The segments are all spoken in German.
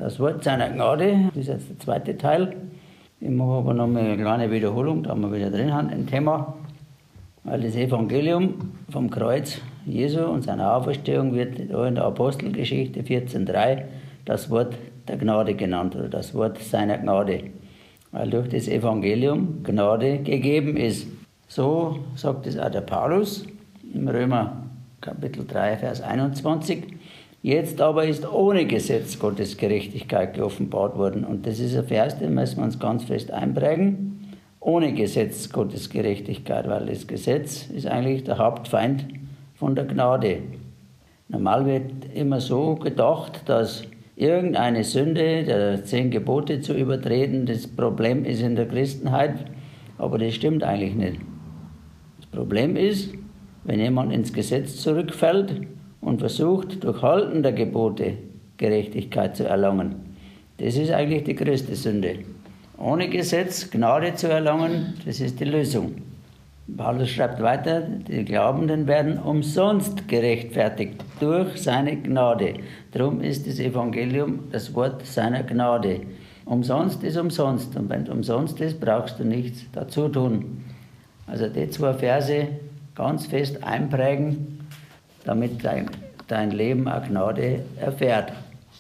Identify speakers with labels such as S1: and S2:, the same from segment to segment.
S1: Das Wort seiner Gnade, das ist jetzt der zweite Teil. Ich mache aber noch mal eine kleine Wiederholung, da wir wieder drin haben im Thema. Weil das Evangelium vom Kreuz Jesu und seiner Auferstehung wird in der Apostelgeschichte 14,3 das Wort der Gnade genannt oder das Wort seiner Gnade. Weil durch das Evangelium Gnade gegeben ist. So sagt es auch der Paulus im Römer Kapitel 3, Vers 21. Jetzt aber ist ohne Gesetz Gottes Gerechtigkeit geoffenbart worden. Und das ist ein Vers, den müssen wir uns ganz fest einprägen. Ohne Gesetz Gottes Gerechtigkeit, weil das Gesetz ist eigentlich der Hauptfeind von der Gnade. Normal wird immer so gedacht, dass irgendeine Sünde, der 10 Gebote zu übertreten, das Problem ist in der Christenheit, aber das stimmt eigentlich nicht. Das Problem ist, wenn jemand ins Gesetz zurückfällt und versucht, durch Halten der Gebote Gerechtigkeit zu erlangen. Das ist eigentlich die größte Sünde. Ohne Gesetz Gnade zu erlangen, das ist die Lösung. Paulus schreibt weiter, die Glaubenden werden umsonst gerechtfertigt durch seine Gnade. Darum ist das Evangelium das Wort seiner Gnade. Umsonst ist umsonst und wenn es umsonst ist, brauchst du nichts dazu tun. Also die 2 Verse ganz fest einprägen, damit dein Leben auch Gnade erfährt.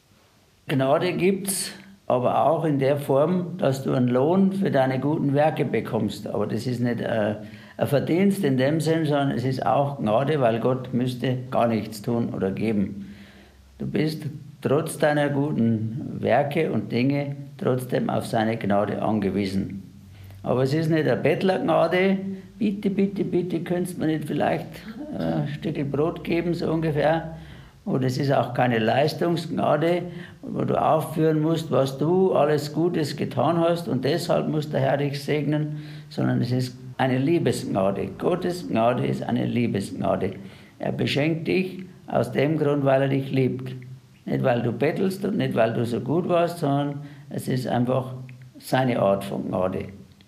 S1: Gnade gibt es aber auch in der Form, dass du einen Lohn für deine guten Werke bekommst. Aber das ist nicht ein Verdienst in dem Sinn, sondern es ist auch Gnade, weil Gott müsste gar nichts tun oder geben. Du bist trotz deiner guten Werke und Dinge trotzdem auf seine Gnade angewiesen. Aber es ist nicht eine Bettlergnade, bitte, bitte, bitte, könntest du mir nicht vielleicht ein Stück Brot geben, so ungefähr. Und es ist auch keine Leistungsgnade, wo du aufführen musst, was du alles Gutes getan hast und deshalb muss der Herr dich segnen, sondern es ist eine Liebesgnade. Gottes Gnade ist eine Liebesgnade. Er beschenkt dich aus dem Grund, weil er dich liebt. Nicht, weil du bettelst und nicht, weil du so gut warst, sondern es ist einfach seine Art von Gnade.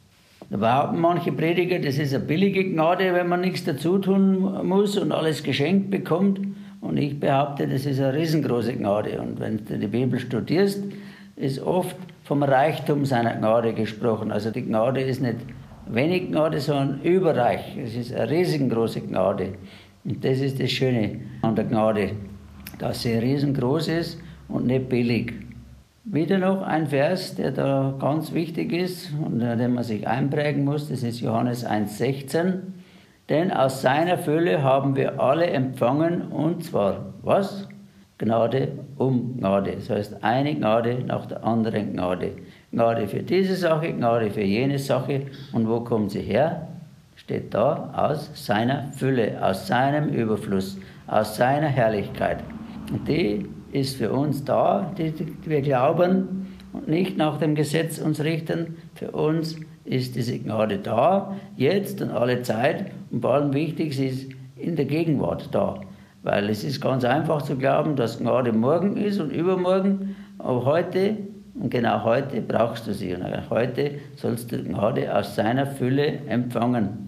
S1: Da behaupten manche Prediger, das ist eine billige Gnade, wenn man nichts dazu tun muss und alles geschenkt bekommt. Und ich behaupte, das ist eine riesengroße Gnade. Und wenn du die Bibel studierst, ist oft vom Reichtum seiner Gnade gesprochen. Also die Gnade ist nicht wenig Gnade, sondern überreich. Es ist eine riesengroße Gnade. Und das ist das Schöne an der Gnade, dass sie riesengroß ist und nicht billig. Wieder noch ein Vers, der da ganz wichtig ist und den man sich einprägen muss, das ist Johannes 1,16. Denn aus seiner Fülle haben wir alle empfangen, und zwar, was? Gnade um Gnade. Das heißt, eine Gnade nach der anderen Gnade. Gnade für diese Sache, Gnade für jene Sache. Und wo kommt sie her? Steht da, aus seiner Fülle, aus seinem Überfluss, aus seiner Herrlichkeit. Und die ist für uns da, die wir glauben und nicht nach dem Gesetz uns richten. Für uns ist diese Gnade da, jetzt und alle Zeit. Und vor allem wichtig, sie ist in der Gegenwart da. Weil es ist ganz einfach zu glauben, dass Gnade morgen ist und übermorgen. Aber heute, und genau heute, brauchst du sie. Und heute sollst du Gnade aus seiner Fülle empfangen.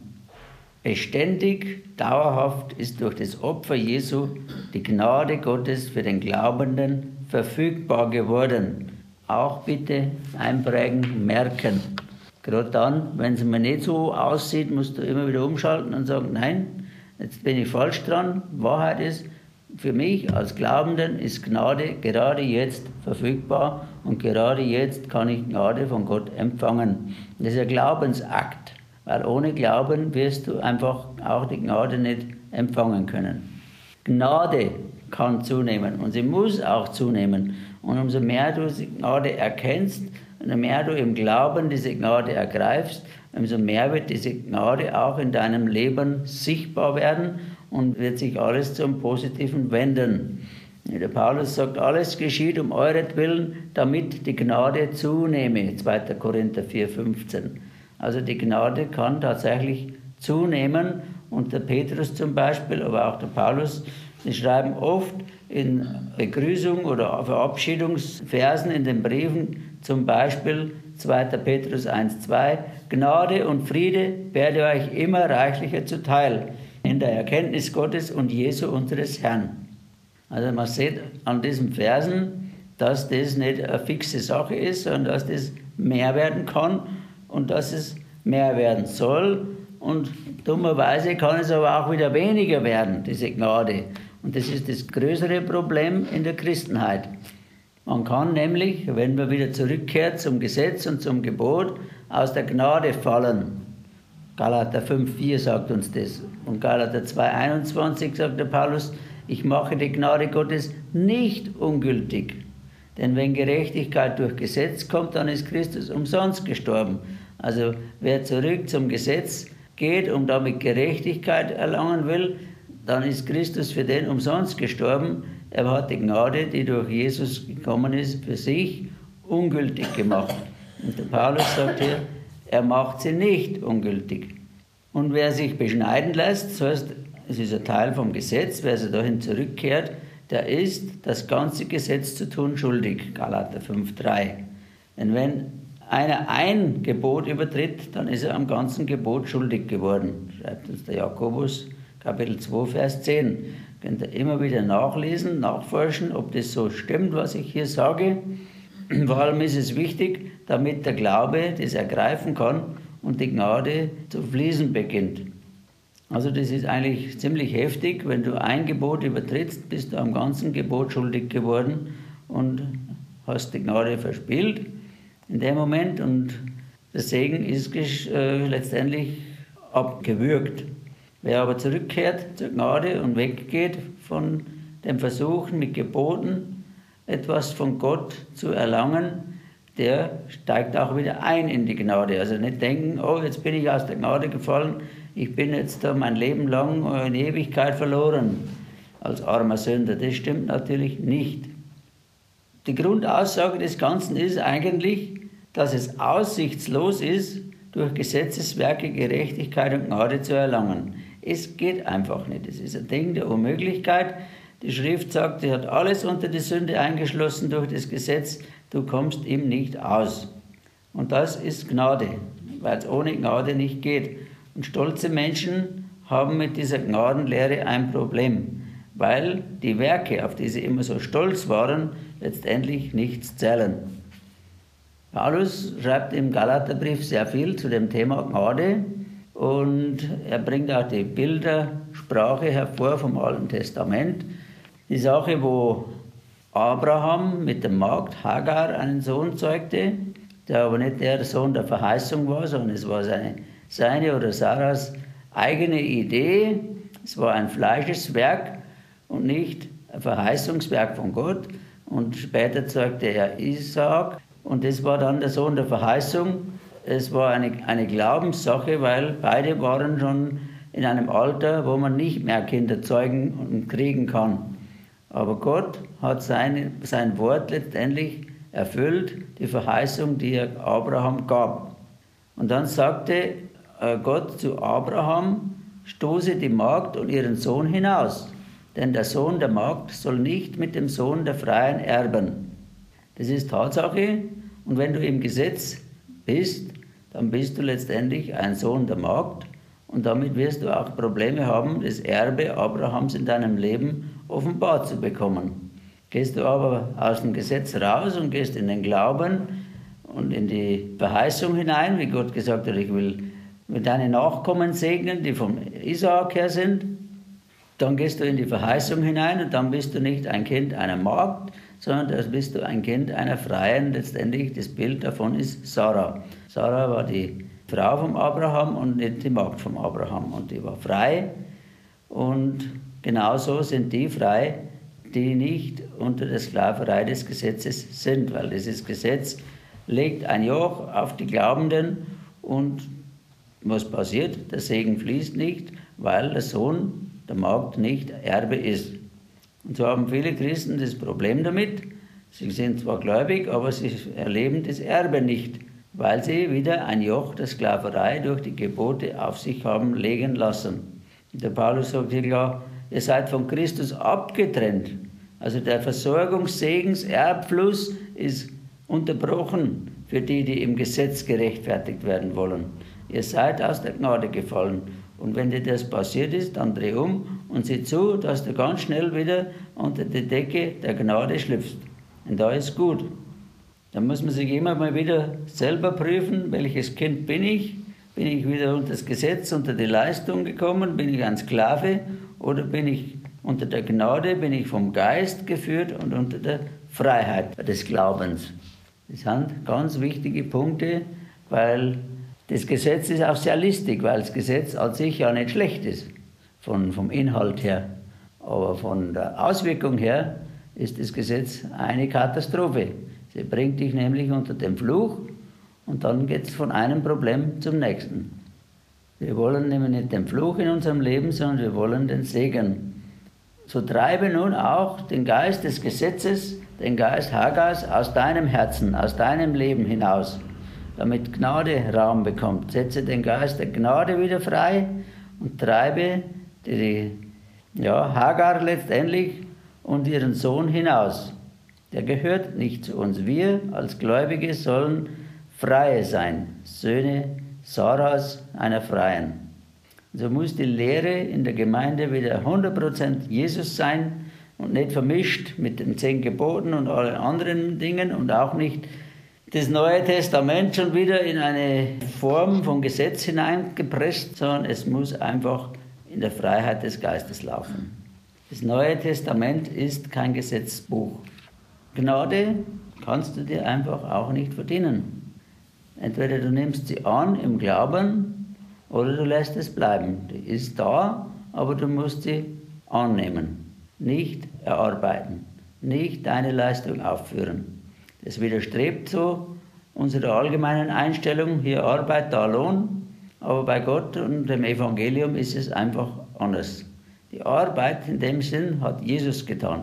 S1: Beständig, dauerhaft ist durch das Opfer Jesu die Gnade Gottes für den Glaubenden verfügbar geworden. Auch bitte einprägen, merken. Gerade dann, wenn es mir nicht so aussieht, musst du immer wieder umschalten und sagen, nein, jetzt bin ich falsch dran. Wahrheit ist, für mich als Glaubenden ist Gnade gerade jetzt verfügbar und gerade jetzt kann ich Gnade von Gott empfangen. Das ist ein Glaubensakt, weil ohne Glauben wirst du einfach auch die Gnade nicht empfangen können. Gnade kann zunehmen und sie muss auch zunehmen. Und umso mehr du die Gnade erkennst, umso mehr du im Glauben diese Gnade ergreifst, umso mehr wird diese Gnade auch in deinem Leben sichtbar werden und wird sich alles zum Positiven wenden. Der Paulus sagt, alles geschieht um euretwillen, damit die Gnade zunehme. 2. Korinther 4,15. Also die Gnade kann tatsächlich zunehmen und der Petrus zum Beispiel, aber auch der Paulus, die schreiben oft in Begrüßung oder Verabschiedungsversen in den Briefen, zum Beispiel 2. Petrus 1,2, Gnade und Friede werde euch immer reichlicher zuteil in der Erkenntnis Gottes und Jesu unseres Herrn. Also man sieht an diesen Versen, dass das nicht eine fixe Sache ist, sondern dass das mehr werden kann und dass es mehr werden soll. Und dummerweise kann es aber auch wieder weniger werden, diese Gnade. Und das ist das größere Problem in der Christenheit. Man kann nämlich, wenn man wieder zurückkehrt zum Gesetz und zum Gebot, aus der Gnade fallen. Galater 5,4 sagt uns das. Und Galater 2,21 sagt der Paulus, ich mache die Gnade Gottes nicht ungültig. Denn wenn Gerechtigkeit durch Gesetz kommt, dann ist Christus umsonst gestorben. Also wer zurück zum Gesetz geht und damit Gerechtigkeit erlangen will, dann ist Christus für den umsonst gestorben. Er hat die Gnade, die durch Jesus gekommen ist, für sich ungültig gemacht. Und der Paulus sagt hier, er macht sie nicht ungültig. Und wer sich beschneiden lässt, das heißt, es ist ein Teil vom Gesetz, wer sich dahin zurückkehrt, der ist das ganze Gesetz zu tun schuldig. Galater 5,3. Denn wenn einer ein Gebot übertritt, dann ist er am ganzen Gebot schuldig geworden, schreibt uns der Jakobus, Kapitel 2, Vers 10. Könnt ihr immer wieder nachlesen, nachforschen, ob das so stimmt, was ich hier sage. Vor allem ist es wichtig, damit der Glaube das ergreifen kann und die Gnade zu fließen beginnt. Also das ist eigentlich ziemlich heftig. Wenn du ein Gebot übertrittst, bist du am ganzen Gebot schuldig geworden und hast die Gnade verspielt in dem Moment. Und der Segen ist letztendlich abgewürgt. Wer aber zurückkehrt zur Gnade und weggeht von dem Versuchen mit Geboten, etwas von Gott zu erlangen, der steigt auch wieder ein in die Gnade. Also nicht denken, oh, jetzt bin ich aus der Gnade gefallen, ich bin jetzt da mein Leben lang in Ewigkeit verloren als armer Sünder. Das stimmt natürlich nicht. Die Grundaussage des Ganzen ist eigentlich, dass es aussichtslos ist, durch Gesetzeswerke Gerechtigkeit und Gnade zu erlangen. Es geht einfach nicht. Es ist ein Ding der Unmöglichkeit. Die Schrift sagt, sie hat alles unter die Sünde eingeschlossen durch das Gesetz. Du kommst ihm nicht aus. Und das ist Gnade, weil es ohne Gnade nicht geht. Und stolze Menschen haben mit dieser Gnadenlehre ein Problem, weil die Werke, auf die sie immer so stolz waren, letztendlich nichts zählen. Paulus schreibt im Galaterbrief sehr viel zu dem Thema Gnade und er bringt auch die Bildersprache hervor vom Alten Testament. Die Sache, wo Abraham mit der Magd Hagar einen Sohn zeugte, der aber nicht der Sohn der Verheißung war, sondern es war seine oder Sarahs eigene Idee. Es war ein Fleischeswerk und nicht ein Verheißungswerk von Gott. Und später zeugte er Isaak und das war dann der Sohn der Verheißung. Es war eine Glaubenssache, weil beide waren schon in einem Alter, wo man nicht mehr Kinder zeugen und kriegen kann. Aber Gott hat sein Wort letztendlich erfüllt, die Verheißung, die er Abraham gab. Und dann sagte Gott zu Abraham, stoße die Magd und ihren Sohn hinaus, denn der Sohn der Magd soll nicht mit dem Sohn der Freien erben. Das ist Tatsache und wenn du im Gesetz bist, dann bist du letztendlich ein Sohn der Magd und damit wirst du auch Probleme haben, das Erbe Abrahams in deinem Leben offenbart zu bekommen. Gehst du aber aus dem Gesetz raus und gehst in den Glauben und in die Verheißung hinein, wie Gott gesagt hat, ich will mit deinen Nachkommen segnen, die vom Isaak her sind, dann gehst du in die Verheißung hinein und dann bist du nicht ein Kind einer Magd, sondern dann bist du ein Kind einer Freien. Letztendlich das Bild davon ist Sarah. Sarah war die Frau von Abraham und nicht die Magd von Abraham und die war frei und genauso sind die frei, die nicht unter der Sklaverei des Gesetzes sind, weil dieses Gesetz legt ein Joch auf die Glaubenden und was passiert? Der Segen fließt nicht, weil der Sohn der Magd nicht Erbe ist. Und so haben viele Christen das Problem damit. Sie sind zwar gläubig, aber sie erleben das Erbe nicht, weil sie wieder ein Joch der Sklaverei durch die Gebote auf sich haben legen lassen. Und der Paulus sagt hier klar, ihr seid von Christus abgetrennt. Also der Versorgungssegenserbfluss ist unterbrochen für die, die im Gesetz gerechtfertigt werden wollen. Ihr seid aus der Gnade gefallen. Und wenn dir das passiert ist, dann dreh um und sieh zu, dass du ganz schnell wieder unter die Decke der Gnade schlüpfst. Und da ist gut. Da muss man sich immer mal wieder selber prüfen, welches Kind bin ich? Bin ich wieder unter das Gesetz, unter die Leistung gekommen? Bin ich ein Sklave? Oder bin ich unter der Gnade, bin ich vom Geist geführt und unter der Freiheit des Glaubens? Das sind ganz wichtige Punkte, weil das Gesetz ist auch sehr listig, weil das Gesetz an sich ja nicht schlecht ist, vom Inhalt her. Aber von der Auswirkung her ist das Gesetz eine Katastrophe. Sie bringt dich nämlich unter den Fluch und dann geht es von einem Problem zum nächsten. Wir wollen nämlich nicht den Fluch in unserem Leben, sondern wir wollen den Segen. So treibe nun auch den Geist des Gesetzes, den Geist Hagars aus deinem Herzen, aus deinem Leben hinaus, damit Gnade Raum bekommt. Setze den Geist der Gnade wieder frei und treibe Hagar letztendlich und ihren Sohn hinaus. Der gehört nicht zu uns. Wir als Gläubige sollen Freie sein, Söhne Sarahs, einer Freien. So muss die Lehre in der Gemeinde wieder 100% Jesus sein und nicht vermischt mit den 10 Geboten und allen anderen Dingen und auch nicht das Neue Testament schon wieder in eine Form von Gesetz hineingepresst, sondern es muss einfach in der Freiheit des Geistes laufen. Das Neue Testament ist kein Gesetzbuch. Gnade kannst du dir einfach auch nicht verdienen. Entweder du nimmst sie an im Glauben oder du lässt es bleiben. Die ist da, aber du musst sie annehmen, nicht erarbeiten, nicht deine Leistung aufführen. Das widerstrebt so unserer allgemeinen Einstellung, hier Arbeit, da Lohn, aber bei Gott und dem Evangelium ist es einfach anders. Die Arbeit in dem Sinn hat Jesus getan.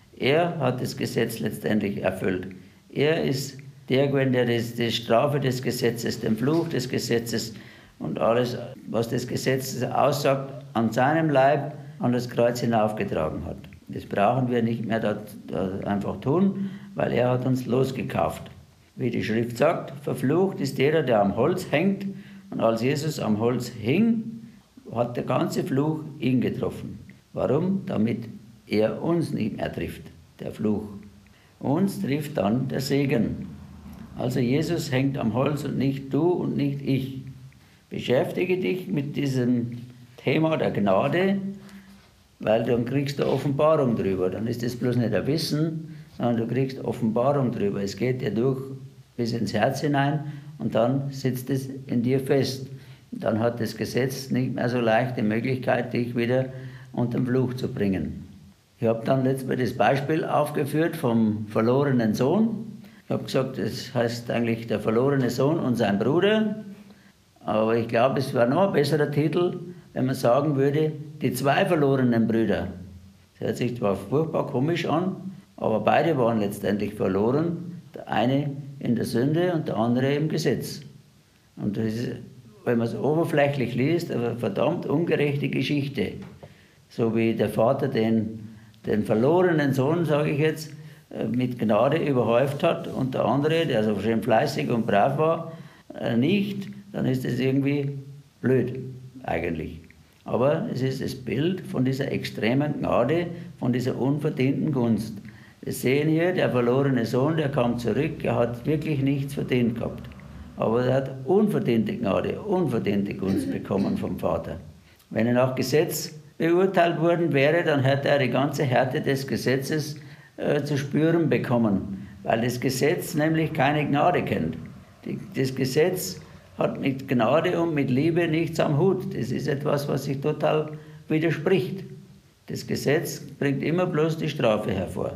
S1: Er hat das Gesetz letztendlich erfüllt. Er ist der gewesen, der die Strafe des Gesetzes, den Fluch des Gesetzes und alles, was das Gesetz aussagt, an seinem Leib an das Kreuz hinaufgetragen hat. Das brauchen wir nicht mehr da einfach tun, weil er hat uns losgekauft. Wie die Schrift sagt, verflucht ist jeder, der am Holz hängt. Und als Jesus am Holz hing, hat der ganze Fluch ihn getroffen. Warum? Damit er uns nicht mehr trifft, der Fluch. Uns trifft dann der Segen. Also Jesus hängt am Holz und nicht du und nicht ich. Beschäftige dich mit diesem Thema der Gnade, weil dann kriegst du Offenbarung drüber. Dann ist es bloß nicht ein Wissen, sondern du kriegst Offenbarung drüber. Es geht dir durch bis ins Herz hinein und dann sitzt es in dir fest. Und dann hat das Gesetz nicht mehr so leicht die Möglichkeit, dich wieder unter den Fluch zu bringen. Ich habe dann letztens das Beispiel aufgeführt vom verlorenen Sohn. Ich habe gesagt, das heißt eigentlich der verlorene Sohn und sein Bruder. Aber ich glaube, es wäre noch ein besserer Titel, wenn man sagen würde, die 2 verlorenen Brüder. Das hört sich zwar furchtbar komisch an, aber beide waren letztendlich verloren. Der eine in der Sünde und der andere im Gesetz. Und das ist, wenn man es oberflächlich liest, eine verdammt ungerechte Geschichte. So wie der Vater den verlorenen Sohn, sage ich jetzt, mit Gnade überhäuft hat und der andere, der so schön fleißig und brav war, nicht, dann ist es irgendwie blöd eigentlich. Aber es ist das Bild von dieser extremen Gnade, von dieser unverdienten Gunst. Wir sehen hier, der verlorene Sohn, der kam zurück, er hat wirklich nichts verdient gehabt. Aber er hat unverdiente Gnade, unverdiente Gunst bekommen vom Vater. Wenn er nach Gesetz beurteilt worden wäre, dann hätte er die ganze Härte des Gesetzes zu spüren bekommen, weil das Gesetz nämlich keine Gnade kennt. Das Gesetz hat mit Gnade und mit Liebe nichts am Hut. Das ist etwas, was sich total widerspricht. Das Gesetz bringt immer bloß die Strafe hervor.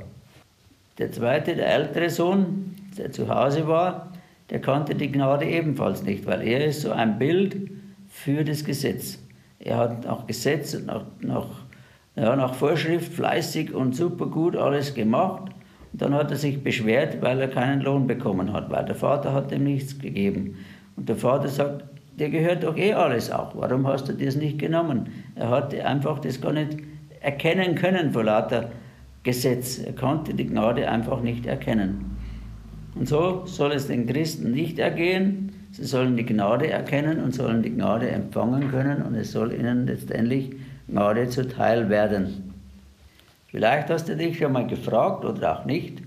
S1: Der zweite, der ältere Sohn, der zu Hause war, der kannte die Gnade ebenfalls nicht, weil er ist so ein Bild für das Gesetz. Er hat nach Gesetz und nach Vorschrift fleißig und super gut alles gemacht. Und dann hat er sich beschwert, weil er keinen Lohn bekommen hat, weil der Vater hat ihm nichts gegeben. Und der Vater sagt, dir gehört doch eh alles auch, warum hast du das nicht genommen? Er hatte einfach das gar nicht erkennen können vor lauter Gesetz. Er konnte die Gnade einfach nicht erkennen. Und so soll es den Christen nicht ergehen. Sie sollen die Gnade erkennen und sollen die Gnade empfangen können und es soll ihnen letztendlich Gnade zuteil werden. Vielleicht hast du dich schon mal gefragt oder auch nicht,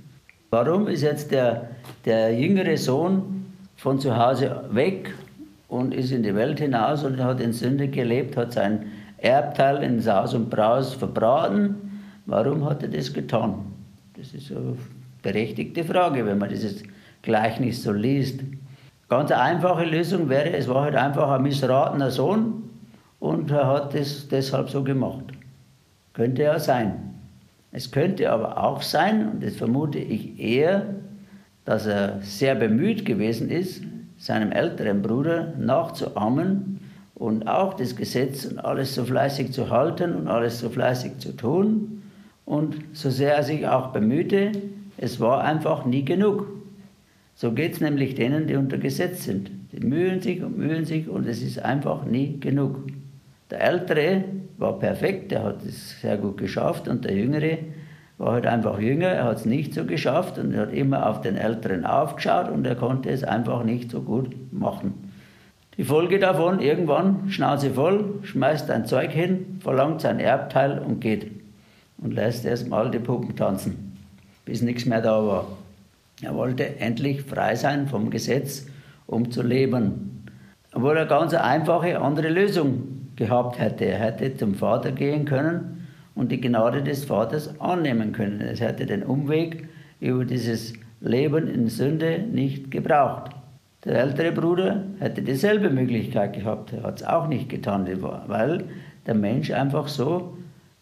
S1: Warum ist jetzt der jüngere Sohn von zu Hause weg und ist in die Welt hinaus und hat in Sünde gelebt, hat sein Erbteil in Saus und Braus verbraten? Warum hat er das getan? Das ist eine berechtigte Frage, wenn man dieses Gleichnis so liest. Ganz eine einfache Lösung wäre, es war halt einfach ein missratener Sohn und er hat das deshalb so gemacht. Könnte ja sein. Es könnte aber auch sein, und das vermute ich eher, dass er sehr bemüht gewesen ist, seinem älteren Bruder nachzuahmen und auch das Gesetz und alles so fleißig zu halten und alles so fleißig zu tun. Und so sehr er sich auch bemühte, es war einfach nie genug. So geht es nämlich denen, die unter Gesetz sind. Die mühen sich und es ist einfach nie genug. Der Ältere war perfekt, der hat es sehr gut geschafft und der Jüngere war halt einfach jünger, er hat es nicht so geschafft und er hat immer auf den Älteren aufgeschaut und er konnte es einfach nicht so gut machen. Die Folge davon, irgendwann, Schnauze voll, schmeißt ein Zeug hin, verlangt sein Erbteil und geht. Und lässt erstmal die Puppen tanzen, bis nichts mehr da war. Er wollte endlich frei sein vom Gesetz, um zu leben. Obwohl er ganz eine einfache andere Lösung gehabt hätte. Er hätte zum Vater gehen können und die Gnade des Vaters annehmen können. Es hätte den Umweg über dieses Leben in Sünde nicht gebraucht. Der ältere Bruder hätte dieselbe Möglichkeit gehabt. Er hat es auch nicht getan, weil der Mensch einfach so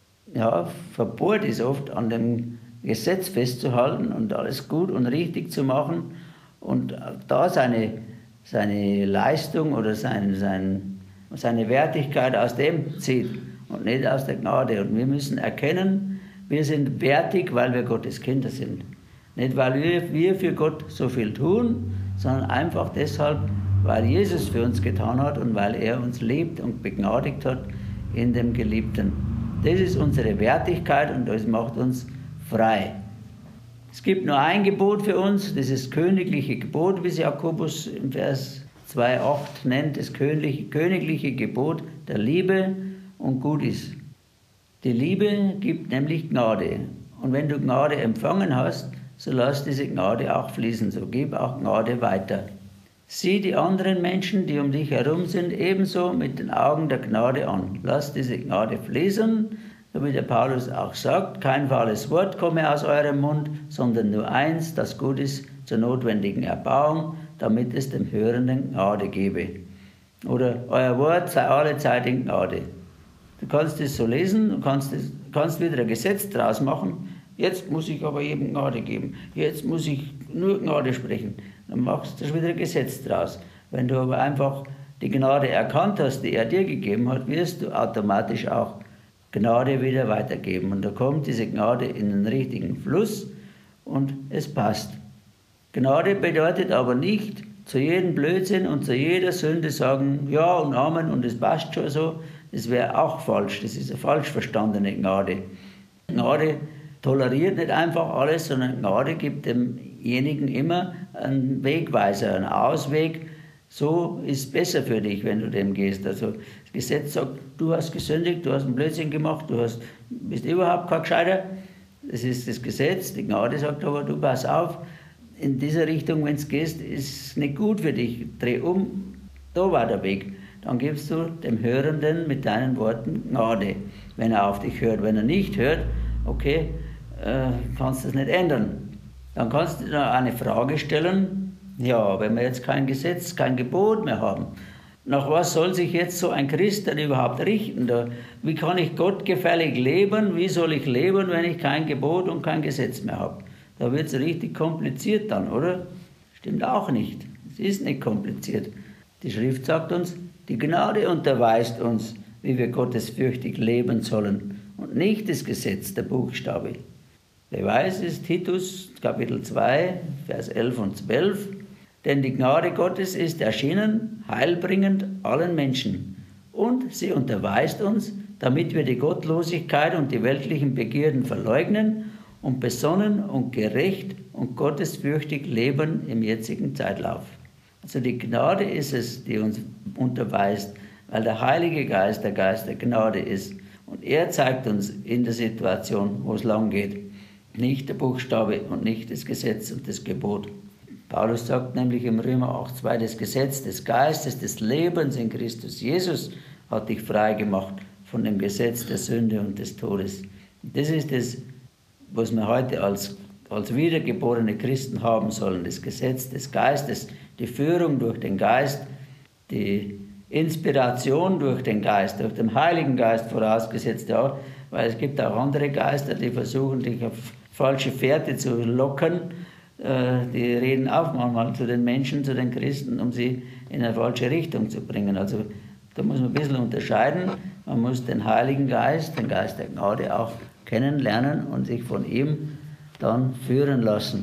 S1: verbohrt ist, oft an dem Gesetz festzuhalten und alles gut und richtig zu machen und da seine Leistung oder seine Wertigkeit aus dem zieht und nicht aus der Gnade. Und wir müssen erkennen, wir sind wertig, weil wir Gottes Kinder sind. Nicht, weil wir für Gott so viel tun, sondern einfach deshalb, weil Jesus für uns getan hat und weil er uns liebt und begnadigt hat in dem Geliebten. Das ist unsere Wertigkeit und das macht uns frei. Es gibt nur ein Gebot für uns, das ist das königliche Gebot, wie es Jakobus im Vers 2,8 nennt, das königliche Gebot der Liebe und gut ist. Die Liebe gibt nämlich Gnade. Und wenn du Gnade empfangen hast, so lass diese Gnade auch fließen, so gib auch Gnade weiter. Sieh die anderen Menschen, die um dich herum sind, ebenso mit den Augen der Gnade an. Lass diese Gnade fließen, so wie der Paulus auch sagt, kein faules Wort komme aus eurem Mund, sondern nur eins, das gut ist zur notwendigen Erbauung, damit es dem Hörenden Gnade gebe. Oder euer Wort sei alle Zeit in Gnade. Du kannst es so lesen, du kannst wieder ein Gesetz draus machen. Jetzt muss ich aber jedem Gnade geben. Jetzt muss ich nur Gnade sprechen. Dann machst du wieder ein Gesetz draus. Wenn du aber einfach die Gnade erkannt hast, die er dir gegeben hat, wirst du automatisch auch Gnade wieder weitergeben. Und da kommt diese Gnade in den richtigen Fluss und es passt. Gnade bedeutet aber nicht, zu jedem Blödsinn und zu jeder Sünde sagen, ja und Amen und es passt schon so. Das wäre auch falsch. Das ist eine falsch verstandene Gnade. Gnade toleriert nicht einfach alles, sondern Gnade gibt demjenigen immer einen Wegweiser, einen Ausweg. So ist es besser für dich, wenn du dem gehst. Also das Gesetz sagt, du hast gesündigt, du hast einen Blödsinn gemacht, bist überhaupt kein Gescheiter. Das ist das Gesetz. Die Gnade sagt aber, du pass auf, in dieser Richtung, wenn du gehst, ist es nicht gut für dich. Dreh um, da war der Weg. Dann gibst du dem Hörenden mit deinen Worten Gnade, wenn er auf dich hört. Wenn er nicht hört, okay, kannst du es nicht ändern. Dann kannst du dir eine Frage stellen, ja, wenn wir jetzt kein Gesetz, kein Gebot mehr haben, nach was soll sich jetzt so ein Christ denn überhaupt richten? Wie kann ich gottgefällig leben? Wie soll ich leben, wenn ich kein Gebot und kein Gesetz mehr habe? Da wird es richtig kompliziert dann, oder? Stimmt auch nicht. Es ist nicht kompliziert. Die Schrift sagt uns, die Gnade unterweist uns, wie wir gottesfürchtig leben sollen und nicht das Gesetz, der Buchstabe. Beweis ist Titus, Kapitel 2, Vers 11 und 12. Denn die Gnade Gottes ist erschienen, heilbringend allen Menschen. Und sie unterweist uns, damit wir die Gottlosigkeit und die weltlichen Begierden verleugnen und besonnen und gerecht und gottesfürchtig leben im jetzigen Zeitlauf. Also die Gnade ist es, die uns unterweist, weil der Heilige Geist der Geist der Gnade ist. Und er zeigt uns in der Situation, wo es lang geht. nicht der Buchstabe und nicht das Gesetz und das Gebot. Paulus sagt nämlich im Römer 8,2, das Gesetz des Geistes, des Lebens in Christus Jesus hat dich frei gemacht von dem Gesetz der Sünde und des Todes. Das ist das, was wir heute als wiedergeborene Christen haben sollen, das Gesetz des Geistes, die Führung durch den Geist, die Inspiration durch den Geist, durch den Heiligen Geist vorausgesetzt, ja, weil es gibt auch andere Geister, die versuchen, dich auf falsche Fährte zu locken. Die reden auch manchmal zu den Menschen, zu den Christen, um sie in eine falsche Richtung zu bringen. Also da muss man ein bisschen unterscheiden. Man muss den Heiligen Geist, den Geist der Gnade auch kennenlernen und sich von ihm dann führen lassen.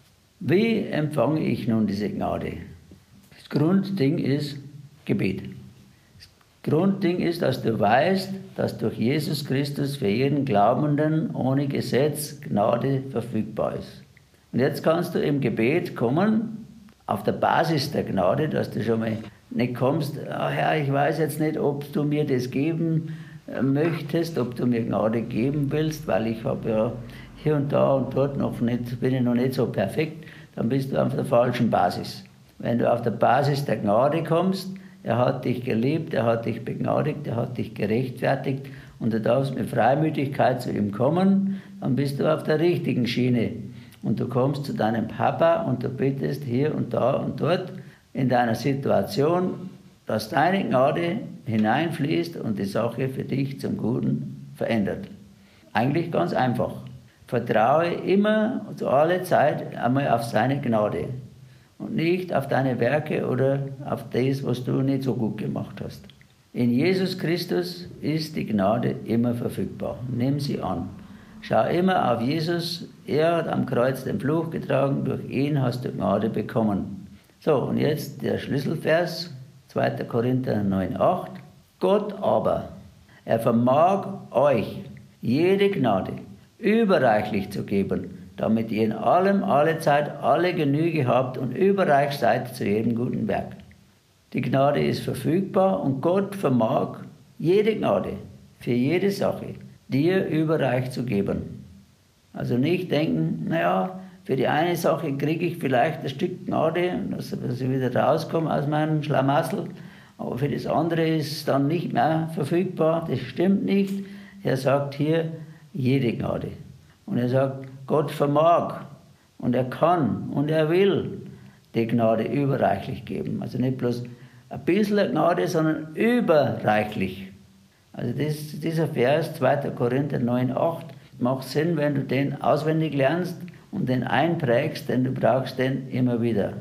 S1: Wie empfange ich nun diese Gnade? Das Grundding ist Gebet. Das Grundding ist, dass du weißt, dass durch Jesus Christus für jeden Glaubenden ohne Gesetz Gnade verfügbar ist. Und jetzt kannst du im Gebet kommen, auf der Basis der Gnade, dass du schon mal nicht kommst, Herr, ich weiß jetzt nicht, ob du mir das geben möchtest, ob du mir Gnade geben willst, weil ich habe ja hier und da und dort bin ich noch nicht so perfekt, dann bist du auf der falschen Basis. Wenn du auf der Basis der Gnade kommst, er hat dich geliebt, er hat dich begnadigt, er hat dich gerechtfertigt und du darfst mit Freimütigkeit zu ihm kommen, dann bist du auf der richtigen Schiene. Und du kommst zu deinem Papa und du bittest hier und da und dort in deiner Situation, dass deine Gnade hineinfließt und die Sache für dich zum Guten verändert. Eigentlich ganz einfach. Vertraue immer zu aller Zeit einmal auf seine Gnade und nicht auf deine Werke oder auf das, was du nicht so gut gemacht hast. In Jesus Christus ist die Gnade immer verfügbar. Nimm sie an. Schau immer auf Jesus, er hat am Kreuz den Fluch getragen, durch ihn hast du Gnade bekommen. So, und jetzt der Schlüsselvers, 2. Korinther 9,8. Gott aber, er vermag euch jede Gnade überreichlich zu geben, damit ihr in allem, allezeit, alle Genüge habt und überreich seid zu jedem guten Werk. Die Gnade ist verfügbar und Gott vermag jede Gnade für jede Sache dir überreich zu geben. Also nicht denken, naja, für die eine Sache kriege ich vielleicht ein Stück Gnade, dass ich wieder rauskomme aus meinem Schlamassel, aber für das andere ist dann nicht mehr verfügbar. Das stimmt nicht. Er sagt hier, jede Gnade. Und er sagt, Gott vermag und er kann und er will die Gnade überreichlich geben. Also nicht bloß ein bisschen Gnade, sondern überreichlich. Also dieser Vers, 2. Korinther 9,8, macht Sinn, wenn du den auswendig lernst und den einprägst, denn du brauchst den immer wieder.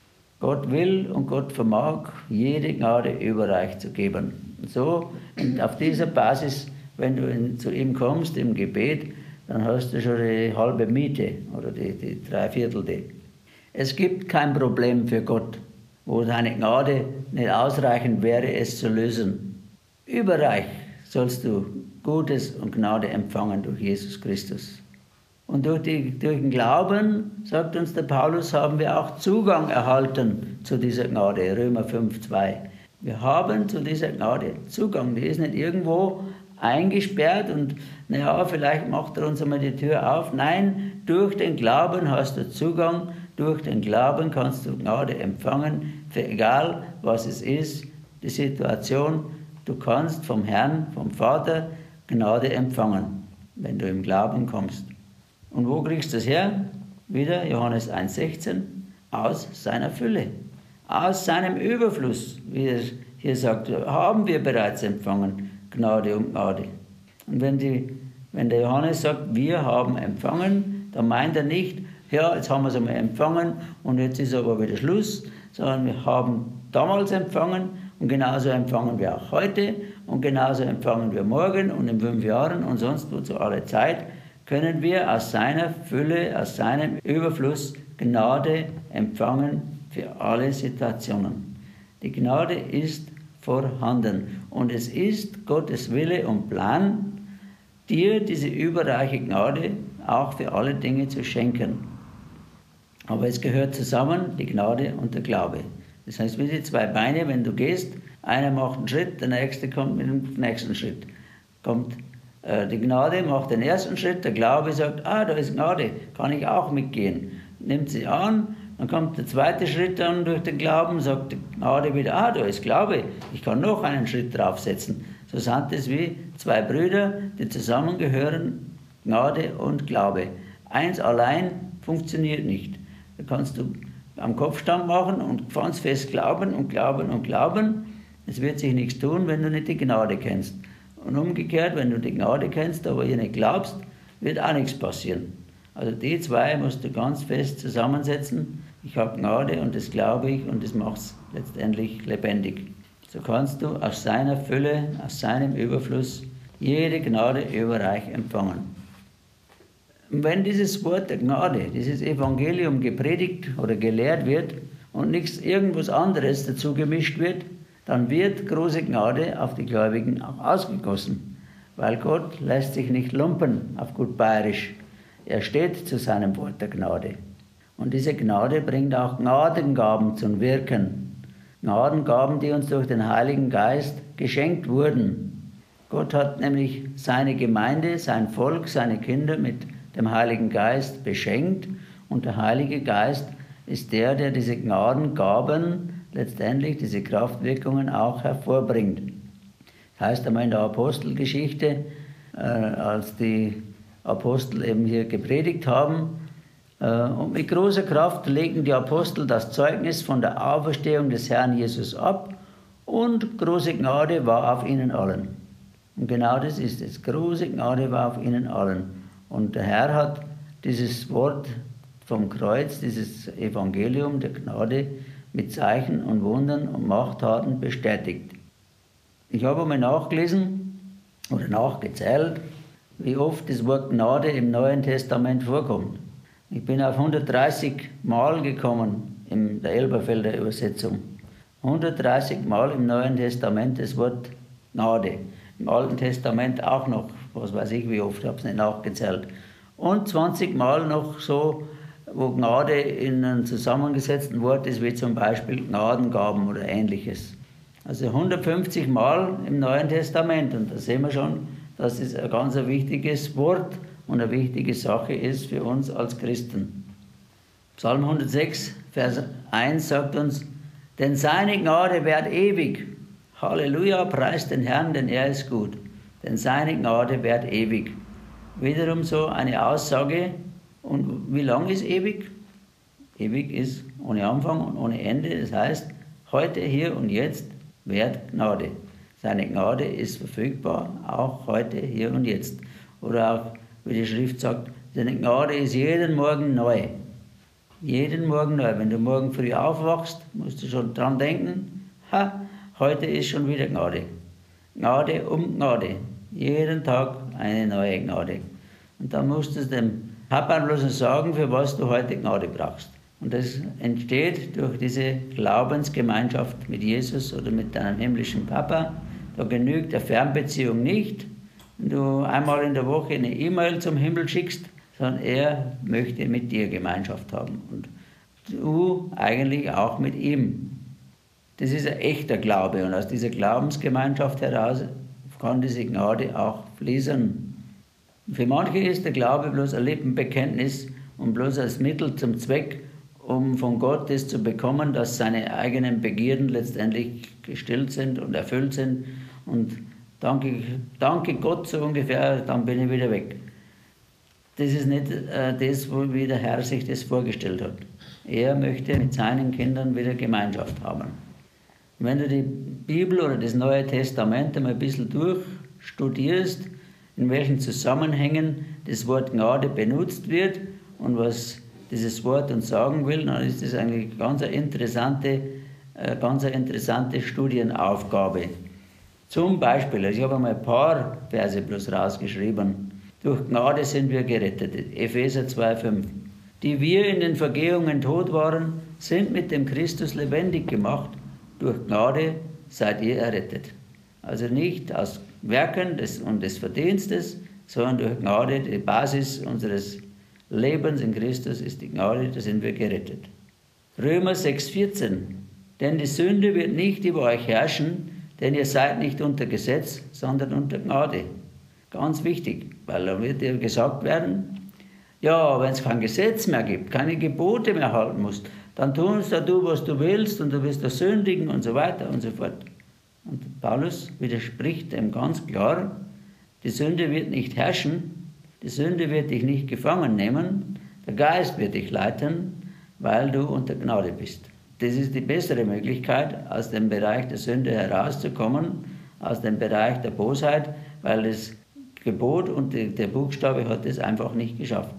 S1: Gott will und Gott vermag, jede Gnade überreich zu geben. Und so, und auf dieser Basis, wenn du zu ihm kommst im Gebet, dann hast du schon die halbe Miete oder die Dreiviertelte. Es gibt kein Problem für Gott, wo seine Gnade nicht ausreichend wäre, es zu lösen. Überreich sollst du Gutes und Gnade empfangen durch Jesus Christus. Und durch den Glauben, sagt uns der Paulus, haben wir auch Zugang erhalten zu dieser Gnade, Römer 5,2. Wir haben zu dieser Gnade Zugang, die ist nicht irgendwo eingesperrt und naja, vielleicht macht er uns einmal die Tür auf. Nein, durch den Glauben hast du Zugang, durch den Glauben kannst du Gnade empfangen, für egal was es ist, die Situation. Du kannst vom Herrn, vom Vater Gnade empfangen, wenn du im Glauben kommst. Und wo kriegst du das her? Wieder Johannes 1,16, aus seiner Fülle, aus seinem Überfluss, wie er hier sagt, haben wir bereits empfangen, Gnade um Gnade. Und wenn der Johannes sagt, wir haben empfangen, dann meint er nicht, ja, jetzt haben wir es einmal empfangen und jetzt ist aber wieder Schluss, sondern wir haben damals empfangen und genauso empfangen wir auch heute und genauso empfangen wir morgen und in 5 Jahren und sonst wo zu aller Zeit können wir aus seiner Fülle, aus seinem Überfluss Gnade empfangen für alle Situationen. Die Gnade ist vorhanden und es ist Gottes Wille und Plan, dir diese überreiche Gnade auch für alle Dinge zu schenken. Aber es gehört zusammen, die Gnade und der Glaube. Das heißt, wie die 2 Beine, wenn du gehst, einer macht einen Schritt, der nächste kommt mit dem nächsten Schritt. Kommt Die Gnade macht den ersten Schritt, der Glaube sagt, da ist Gnade, kann ich auch mitgehen. Nimmt sie an, dann kommt der zweite Schritt dann durch den Glauben, sagt die Gnade wieder, da ist Glaube, ich kann noch einen Schritt draufsetzen. So sind es wie zwei Brüder, die zusammengehören, Gnade und Glaube. Eins allein funktioniert nicht. Da kannst du am Kopfstand machen und ganz fest glauben und glauben und glauben. Es wird sich nichts tun, wenn du nicht die Gnade kennst. Und umgekehrt, wenn du die Gnade kennst, aber ihr nicht glaubst, wird auch nichts passieren. Also die zwei musst du ganz fest zusammensetzen. Ich habe Gnade und das glaube ich und das macht es letztendlich lebendig. So kannst du aus seiner Fülle, aus seinem Überfluss jede Gnade überreich empfangen. Und wenn dieses Wort der Gnade, dieses Evangelium gepredigt oder gelehrt wird und nichts irgendwas anderes dazu gemischt wird, dann wird große Gnade auf die Gläubigen auch ausgegossen. Weil Gott lässt sich nicht lumpen, auf gut bayerisch. Er steht zu seinem Wort der Gnade. Und diese Gnade bringt auch Gnadengaben zum Wirken. Gnadengaben, die uns durch den Heiligen Geist geschenkt wurden. Gott hat nämlich seine Gemeinde, sein Volk, seine Kinder mit dem Heiligen Geist beschenkt. Und der Heilige Geist ist der diese Gnadengaben, letztendlich diese Kraftwirkungen auch hervorbringt. Das heißt einmal in der Apostelgeschichte, als die Apostel eben hier gepredigt haben, und mit großer Kraft legten die Apostel das Zeugnis von der Auferstehung des Herrn Jesus ab und große Gnade war auf ihnen allen. Und genau das ist es. Große Gnade war auf ihnen allen. Und der Herr hat dieses Wort vom Kreuz, dieses Evangelium der Gnade mit Zeichen und Wundern und Machttaten bestätigt. Ich habe einmal nachgelesen oder nachgezählt, wie oft das Wort Gnade im Neuen Testament vorkommt. Ich bin auf 130 Mal gekommen in der Elberfelder Übersetzung. 130 Mal im Neuen Testament das Wort Gnade. Im Alten Testament auch noch, was weiß ich wie oft, ich habe es nicht nachgezählt. Und 20 Mal noch so, wo Gnade in einem zusammengesetzten Wort ist, wie zum Beispiel Gnadengaben oder Ähnliches. Also 150 Mal im Neuen Testament. Und da sehen wir schon, dass es ein ganz wichtiges Wort und eine wichtige Sache ist für uns als Christen. Psalm 106, Vers 1 sagt uns, denn seine Gnade währt ewig. Halleluja, preist den Herrn, denn er ist gut. Denn seine Gnade währt ewig. Wiederum so eine Aussage. Und wie lang ist ewig? Ewig ist ohne Anfang und ohne Ende. Das heißt, heute, hier und jetzt währt Gnade. Seine Gnade ist verfügbar, auch heute, hier und jetzt. Oder auch, wie die Schrift sagt, seine Gnade ist jeden Morgen neu. Jeden Morgen neu. Wenn du morgen früh aufwachst, musst du schon dran denken, heute ist schon wieder Gnade. Gnade um Gnade. Jeden Tag eine neue Gnade. Und dann musst du es dem Papa bloß sagen, für was du heute Gnade brauchst. Und das entsteht durch diese Glaubensgemeinschaft mit Jesus oder mit deinem himmlischen Papa. Da genügt eine Fernbeziehung nicht, wenn du einmal in der Woche eine E-Mail zum Himmel schickst, sondern er möchte mit dir Gemeinschaft haben. Und du eigentlich auch mit ihm. Das ist ein echter Glaube und aus dieser Glaubensgemeinschaft heraus kann diese Gnade auch fließen. Für manche ist der Glaube bloß ein Lippenbekenntnis und bloß als Mittel zum Zweck, um von Gott das zu bekommen, dass seine eigenen Begierden letztendlich gestillt sind und erfüllt sind. Und danke Gott so ungefähr, dann bin ich wieder weg. Das ist nicht das, wie der Herr sich das vorgestellt hat. Er möchte mit seinen Kindern wieder Gemeinschaft haben. Und wenn du die Bibel oder das Neue Testament einmal ein bisschen durchstudierst, in welchen Zusammenhängen das Wort Gnade benutzt wird und was dieses Wort uns sagen will, dann ist das eigentlich eine ganz interessante Studienaufgabe. Zum Beispiel, ich habe einmal ein paar Verse bloß rausgeschrieben. Durch Gnade sind wir gerettet. Epheser 2,5. Die wir in den Vergehungen tot waren, sind mit dem Christus lebendig gemacht. Durch Gnade seid ihr errettet. Also nicht aus Werken und des Verdienstes, sondern durch Gnade. Die Basis unseres Lebens in Christus ist die Gnade, da sind wir gerettet. Römer 6,14. Denn die Sünde wird nicht über euch herrschen, denn ihr seid nicht unter Gesetz, sondern unter Gnade. Ganz wichtig, weil da wird dir gesagt werden, ja, wenn es kein Gesetz mehr gibt, keine Gebote mehr halten musst, dann tust du, was du willst und du wirst da sündigen und so weiter und so fort. Und Paulus widerspricht dem ganz klar, die Sünde wird nicht herrschen, die Sünde wird dich nicht gefangen nehmen, der Geist wird dich leiten, weil du unter Gnade bist. Das ist die bessere Möglichkeit, aus dem Bereich der Sünde herauszukommen, aus dem Bereich der Bosheit, weil das Gebot und der Buchstabe hat es einfach nicht geschafft.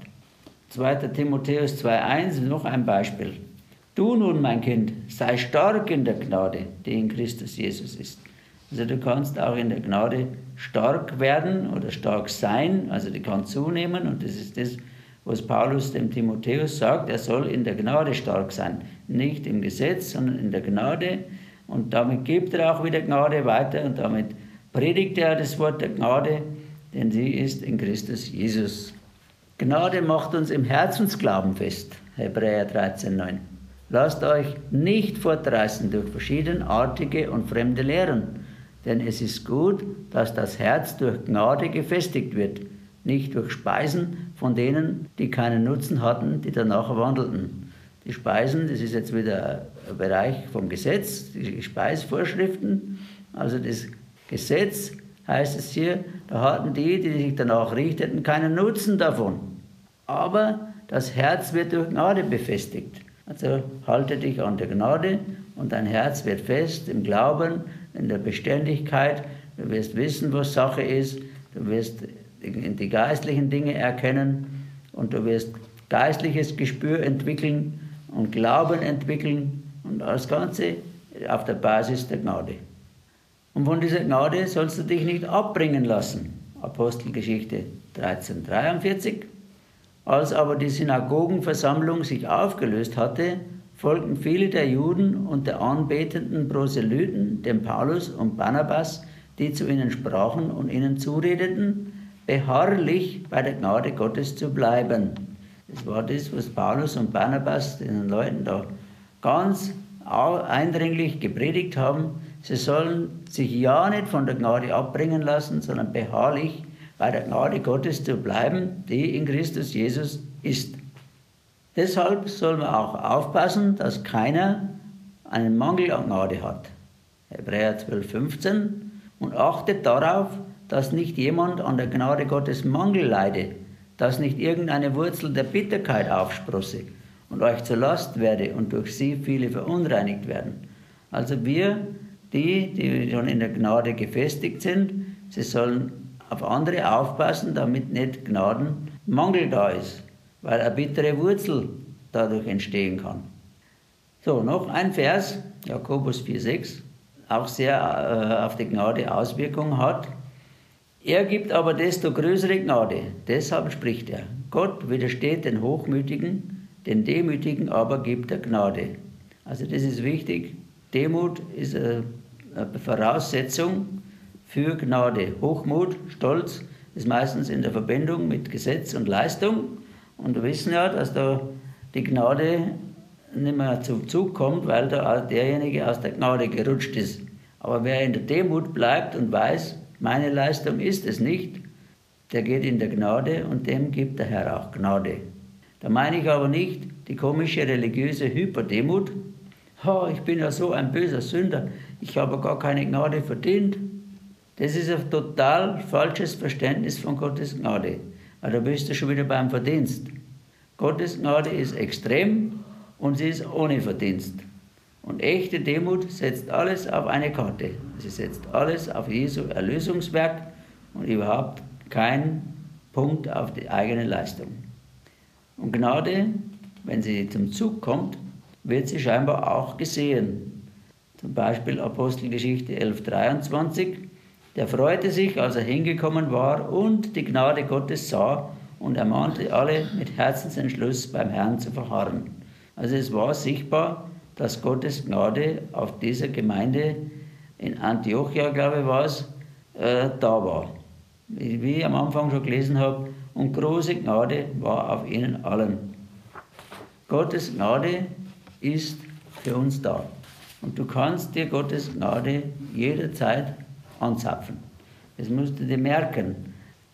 S1: 2. Timotheus 2,1, noch ein Beispiel. Du nun, mein Kind, sei stark in der Gnade, die in Christus Jesus ist. Also du kannst auch in der Gnade stark werden oder stark sein, also die kann zunehmen und das ist das, was Paulus dem Timotheus sagt, er soll in der Gnade stark sein. Nicht im Gesetz, sondern in der Gnade und damit gibt er auch wieder Gnade weiter und damit predigt er das Wort der Gnade, denn sie ist in Christus Jesus. Gnade macht uns im Herzensglauben fest, Hebräer 13,9. Lasst euch nicht fortreißen durch verschiedenartige und fremde Lehren, denn es ist gut, dass das Herz durch Gnade gefestigt wird, nicht durch Speisen von denen, die keinen Nutzen hatten, die danach wandelten. Die Speisen, das ist jetzt wieder ein Bereich vom Gesetz, die Speisvorschriften, also das Gesetz heißt es hier, da hatten die sich danach richteten, keinen Nutzen davon. Aber das Herz wird durch Gnade befestigt. Also halte dich an der Gnade und dein Herz wird fest im Glauben, in der Beständigkeit. Du wirst wissen, was Sache ist. Du wirst die geistlichen Dinge erkennen und du wirst geistliches Gespür entwickeln und Glauben entwickeln und das Ganze auf der Basis der Gnade. Und von dieser Gnade sollst du dich nicht abbringen lassen. Apostelgeschichte 13,43. Als aber die Synagogenversammlung sich aufgelöst hatte, folgten viele der Juden und der anbetenden Proselyten dem Paulus und Barnabas, die zu ihnen sprachen und ihnen zuredeten, beharrlich bei der Gnade Gottes zu bleiben. Das war das, was Paulus und Barnabas den Leuten da ganz eindringlich gepredigt haben. Sie sollen sich ja nicht von der Gnade abbringen lassen, sondern beharrlich bei der Gnade Gottes zu bleiben, die in Christus Jesus ist. Deshalb soll man auch aufpassen, dass keiner einen Mangel an Gnade hat. Hebräer 12,15. Und achtet darauf, dass nicht jemand an der Gnade Gottes Mangel leide, dass nicht irgendeine Wurzel der Bitterkeit aufsprosse und euch zur Last werde und durch sie viele verunreinigt werden. Also wir, die schon in der Gnade gefestigt sind, sie sollen auf andere aufpassen, damit nicht Gnadenmangel da ist, weil eine bittere Wurzel dadurch entstehen kann. So, noch ein Vers, Jakobus 4,6, auch sehr auf die Gnade Auswirkungen hat. Er gibt aber desto größere Gnade, deshalb spricht er, Gott widersteht den Hochmütigen, den Demütigen aber gibt er Gnade. Also das ist wichtig, Demut ist eine Voraussetzung für Gnade. Hochmut, Stolz ist meistens in der Verbindung mit Gesetz und Leistung. Und wir wissen ja, dass da die Gnade nicht mehr zum Zug kommt, weil da derjenige aus der Gnade gerutscht ist. Aber wer in der Demut bleibt und weiß, meine Leistung ist es nicht, der geht in der Gnade und dem gibt der Herr auch Gnade. Da meine ich aber nicht die komische religiöse Hyperdemut. Ich bin ja so ein böser Sünder, ich habe gar keine Gnade verdient. Das ist ein total falsches Verständnis von Gottes Gnade, weil da bist du schon wieder beim Verdienst. Gottes Gnade ist extrem und sie ist ohne Verdienst. Und echte Demut setzt alles auf eine Karte. Sie setzt alles auf Jesu Erlösungswerk und überhaupt keinen Punkt auf die eigene Leistung. Und Gnade, wenn sie zum Zug kommt, wird sie scheinbar auch gesehen. Zum Beispiel Apostelgeschichte 11,23. Der freute sich, als er hingekommen war und die Gnade Gottes sah und ermahnte alle mit Herzensentschluss beim Herrn zu verharren. Also es war sichtbar, dass Gottes Gnade auf dieser Gemeinde in Antiochia, glaube ich, war es, da war. Wie ich am Anfang schon gelesen habe, und große Gnade war auf ihnen allen. Gottes Gnade ist für uns da. Und du kannst dir Gottes Gnade jederzeit anzapfen. Das musst du dir merken.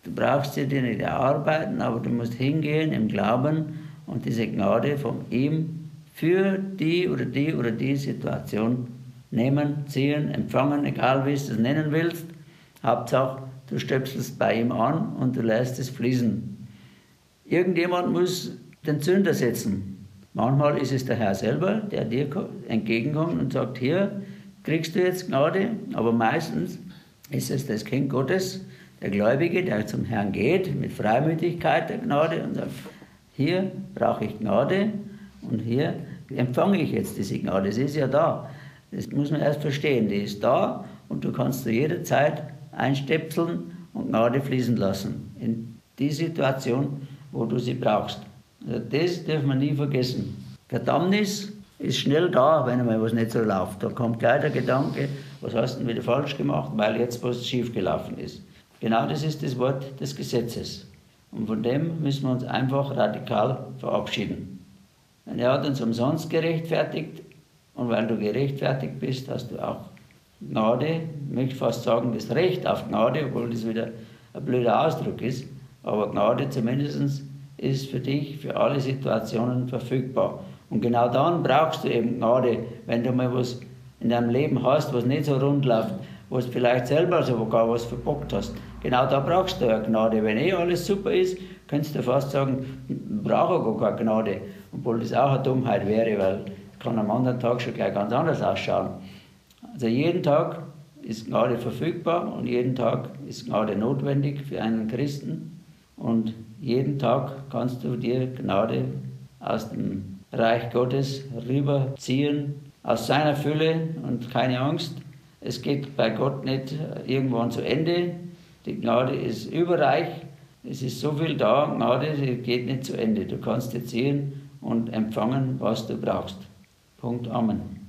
S1: Du brauchst sie dir nicht erarbeiten, aber du musst hingehen im Glauben und diese Gnade von ihm für die oder die Situation nehmen, ziehen, empfangen, egal wie du es nennen willst. Hauptsache, du stöpselst bei ihm an und du lässt es fließen. Irgendjemand muss den Zünder setzen. Manchmal ist es der Herr selber, der dir entgegenkommt und sagt, hier kriegst du jetzt Gnade, aber meistens ist es das Kind Gottes, der Gläubige, der zum Herrn geht, mit Freimütigkeit der Gnade und sagt, hier brauche ich Gnade und hier empfange ich jetzt diese Gnade. Sie ist ja da. Das muss man erst verstehen. Die ist da und du kannst zu jeder Zeit einstöpseln und Gnade fließen lassen. In die Situation, wo du sie brauchst. Also das dürfen wir nie vergessen. Verdammnis ist schnell da, wenn einmal was nicht so läuft. Da kommt gleich der Gedanke, was hast du denn wieder falsch gemacht, weil jetzt was schief gelaufen ist. Genau das ist das Wort des Gesetzes. Und von dem müssen wir uns einfach radikal verabschieden. Denn er hat uns umsonst gerechtfertigt und weil du gerechtfertigt bist, hast du auch Gnade, ich möchte fast sagen, das Recht auf Gnade, obwohl das wieder ein blöder Ausdruck ist, aber Gnade zumindest ist für dich, für alle Situationen verfügbar. Und genau dann brauchst du eben Gnade, wenn du mal was in deinem Leben hast, was nicht so rund läuft, wo du vielleicht selber sogar was verbockt hast. Genau da brauchst du eine Gnade. Wenn alles super ist, könntest du fast sagen, brauche ich gar keine Gnade. Obwohl das auch eine Dummheit wäre, weil es kann am anderen Tag schon gleich ganz anders ausschauen. Also jeden Tag ist Gnade verfügbar und jeden Tag ist Gnade notwendig für einen Christen. Und jeden Tag kannst du dir Gnade aus dem Reich Gottes rüberziehen, aus seiner Fülle und keine Angst. Es geht bei Gott nicht irgendwann zu Ende. Die Gnade ist überreich. Es ist so viel da, Gnade, die geht nicht zu Ende. Du kannst dir ziehen und empfangen, was du brauchst. Punkt. Amen.